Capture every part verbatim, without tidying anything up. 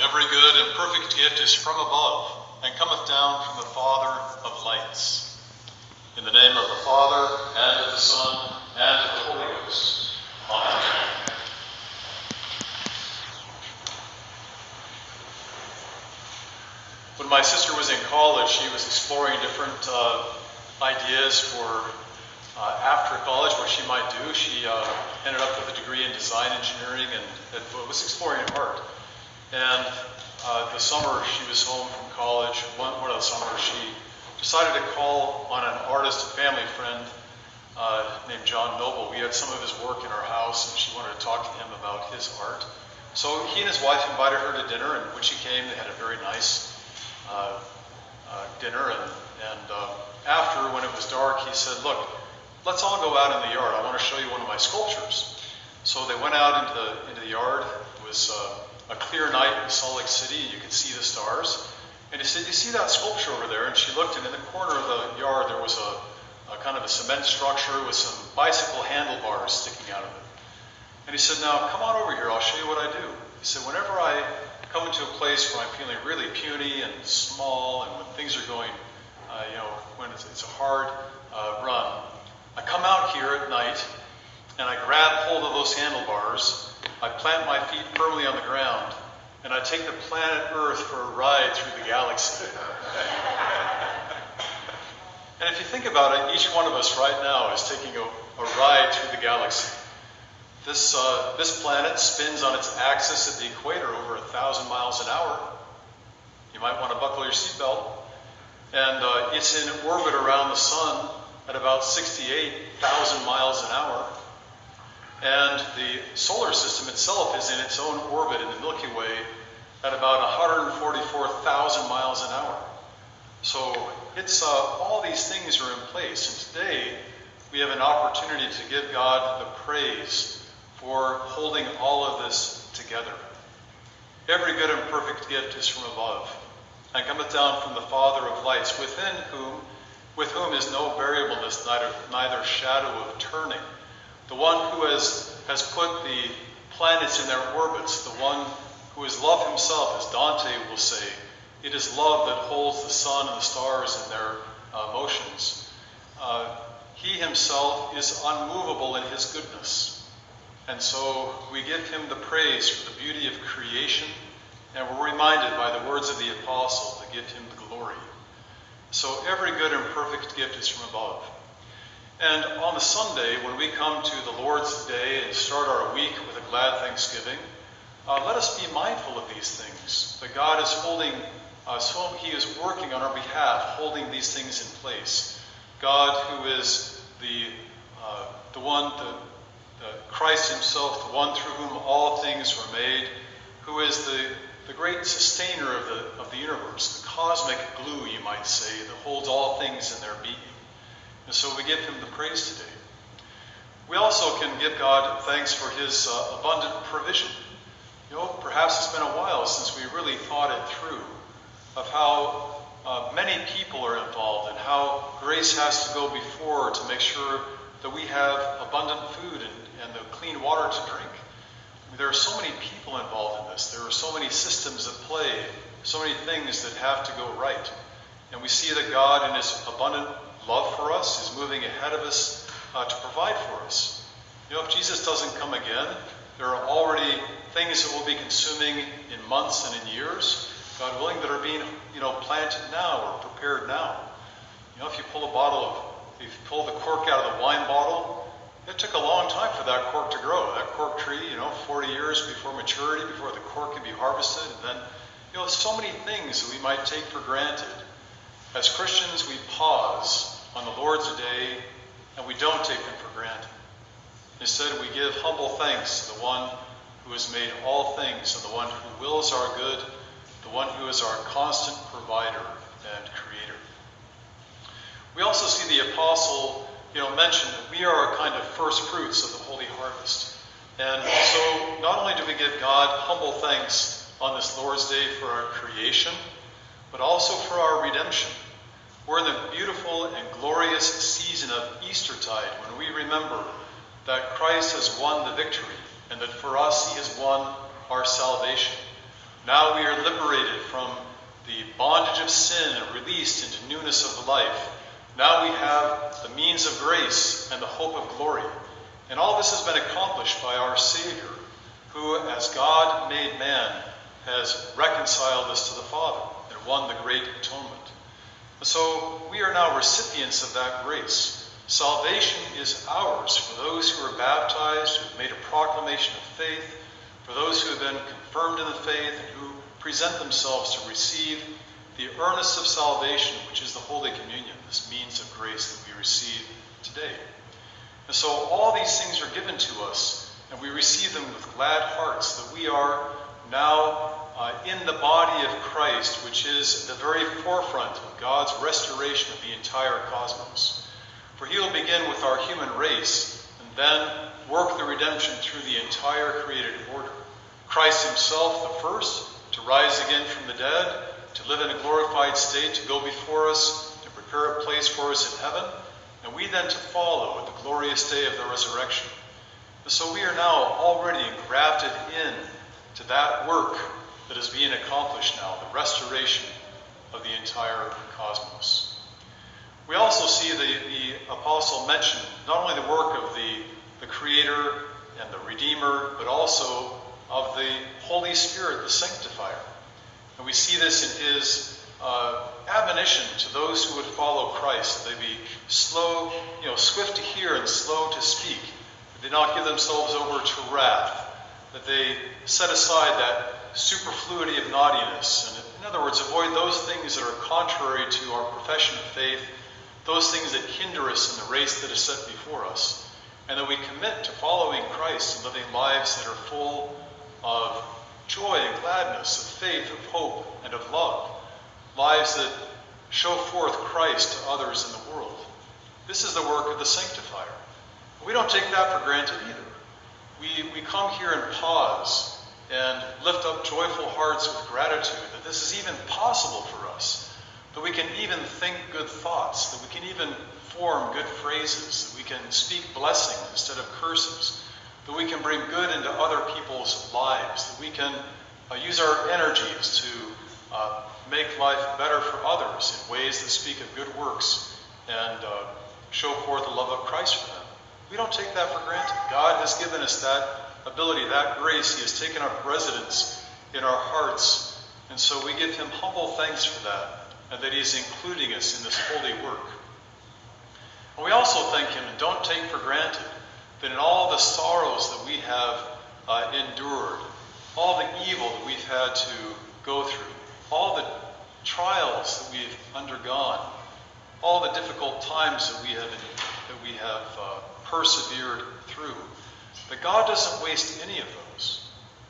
Every good and perfect gift is from above, and cometh down from the Father of lights. In the name of the Father, and of the Son, and of the Holy Ghost. Amen. When my sister was in college, she was exploring different uh, ideas for uh, after college, what she might do. She uh, ended up with a degree in design engineering and, and was exploring art. And uh, the summer she was home from college, one, one of the summers, she decided to call on an artist, a family friend uh, named John Noble. We had some of his work in our house, and she wanted to talk to him about his art. So he and his wife invited her to dinner, and when she came, they had a very nice uh, uh, dinner. And, and uh, after, when it was dark, he said, "Look, let's all go out in the yard. I want to show you one of my sculptures." So they went out into the, into the yard. It was uh, a clear night in Salt Lake City, and you could see the stars. And he said, "You see that sculpture over there?" And she looked, and in the corner of the yard, there was a, a kind of a cement structure with some bicycle handlebars sticking out of it. And he said, "Now, come on over here. I'll show you what I do." He said, "Whenever I come into a place where I'm feeling really puny and small, and when things are going, uh, you know, when it's, it's a hard uh, run, I come out here at night, and I grab hold of those handlebars, I plant my feet firmly on the ground, and I take the planet Earth for a ride through the galaxy." And if you think about it, each one of us right now is taking a, a ride through the galaxy. This, uh, this planet spins on its axis at the equator over a thousand miles an hour. You might want to buckle your seatbelt. And uh, it's in orbit around the sun at about sixty-eight thousand miles an hour. And the solar system itself is in its own orbit in the Milky Way at about one hundred forty-four thousand miles an hour. So it's uh, all these things are in place. And today we have an opportunity to give God the praise for holding all of this together. Every good and perfect gift is from above, and cometh down from the Father of lights, within whom, with whom is no variableness, neither, neither shadow of turning. The one who has, has put the planets in their orbits, the one who is love himself, as Dante will say. It is love that holds the sun and the stars in their uh, motions. Uh, he himself is unmovable in his goodness. And so we give him the praise for the beauty of creation, and we're reminded by the words of the apostle to give him the glory. So every good and perfect gift is from above. And on the Sunday, when we come to the Lord's Day and start our week with a glad thanksgiving, uh, let us be mindful of these things, that God is holding, uh, so he is working on our behalf, holding these things in place. God, who is the, uh, the one, the Uh, Christ himself, the one through whom all things were made, who is the, the great sustainer of the, of the universe, the cosmic glue, you might say, that holds all things in their being. And so we give him the praise today. We also can give God thanks for his uh, abundant provision. You know, perhaps it's been a while since we really thought it through of how uh, many people are involved and how grace has to go before to make sure that we have abundant food and, and the clean water to drink. I mean, there are so many people involved in this. There are so many systems at play, so many things that have to go right. And we see that God, in his abundant love for us, is moving ahead of us uh, to provide for us. You know, if Jesus doesn't come again, there are already things that we'll be consuming in months and in years, God willing, that are being, you know, planted now or prepared now. You know, if you pull a bottle of If you pull the cork out of the wine bottle, it took a long time for that cork to grow. That cork tree, you know, forty years before maturity, before the cork can be harvested. And then, you know, so many things that we might take for granted. As Christians, we pause on the Lord's Day, and we don't take them for granted. Instead, we give humble thanks to the one who has made all things, and the one who wills our good, the one who is our constant provider and creator. We also see the apostle, you know, mention that we are a kind of first fruits of the holy harvest. And so not only do we give God humble thanks on this Lord's Day for our creation, but also for our redemption. We're in the beautiful and glorious season of Eastertide, when we remember that Christ has won the victory, and that for us he has won our salvation. Now we are of sin and released into newness of life, now we have the means of grace and the hope of glory. And all this has been accomplished by our Savior, who, as God made man, has reconciled us to the Father and won the great atonement. And so we are now recipients of that grace. Salvation is ours for those who are baptized, who have made a proclamation of faith, for those who have been confirmed in the faith, and who present themselves to receive the earnest of salvation, which is the Holy Communion, this means of grace that we receive today. And so all these things are given to us, and we receive them with glad hearts, that we are now uh, in the body of Christ, which is the very forefront of God's restoration of the entire cosmos. For he will begin with our human race, and then work the redemption through the entire created order. Christ himself the first, to rise again from the dead, to live in a glorified state, to go before us, to prepare a place for us in heaven, and we then to follow at the glorious day of the resurrection. And so we are now already engrafted in to that work that is being accomplished now, the restoration of the entire cosmos. We also see the, the apostle mention not only the work of the, the Creator and the Redeemer, but also of the Holy Spirit, the Sanctifier. And we see this in his uh, admonition to those who would follow Christ, that they be slow, you know, swift to hear and slow to speak, that they not give themselves over to wrath, that they set aside that superfluity of naughtiness, and in other words, avoid those things that are contrary to our profession of faith, those things that hinder us in the race that is set before us, and that we commit to following Christ and living lives that are full of joy and gladness, of faith, of hope, and of love, lives that show forth Christ to others in the world. This is the work of the Sanctifier. We don't take that for granted either. We, we come here and pause and lift up joyful hearts with gratitude that this is even possible for us, that we can even think good thoughts, that we can even form good phrases, that we can speak blessing instead of curses, that we can bring good into other people's lives, that we can uh, use our energies to uh, make life better for others in ways that speak of good works and uh, show forth the love of Christ for them. We don't take that for granted. God has given us that ability, that grace. He has taken up residence in our hearts, and so we give him humble thanks for that, and that he's including us in this holy work. And we also thank him and don't take for granted that in all the sorrows that we have uh, endured, all the evil that we've had to go through, all the trials that we've undergone, all the difficult times that we have that we have uh, persevered through, that God doesn't waste any of those.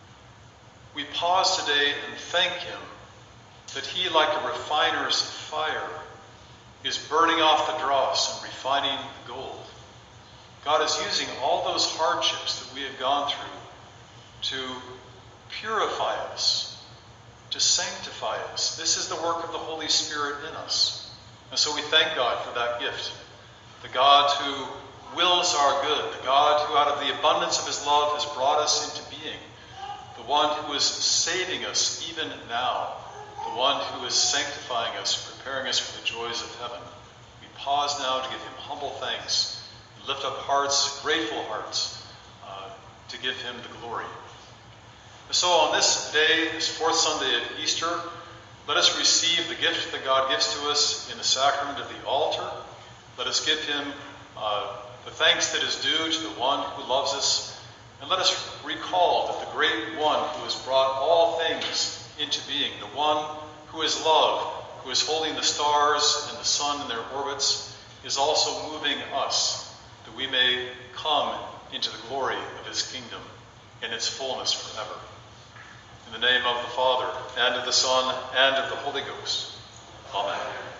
We pause today and thank him that he, like a refiner's fire, is burning off the dross and refining the gold. God is using all those hardships that we have gone through to purify us, to sanctify us. This is the work of the Holy Spirit in us. And so we thank God for that gift. The God who wills our good, the God who out of the abundance of his love has brought us into being, the one who is saving us even now, the one who is sanctifying us, preparing us for the joys of heaven. We pause now to give him humble thanks, and lift up hearts, grateful hearts, uh, to give him the glory. And so on this day, this fourth Sunday of Easter, let us receive the gift that God gives to us in the sacrament of the altar. Let us give him uh, the thanks that is due to the one who loves us. And let us recall that the great one who has brought all things into being, the one who is love, who is holding the stars and the sun in their orbits, is also moving us, that we may come into the glory of his kingdom in its fullness forever. In the name of the Father, and of the Son, and of the Holy Ghost. Amen.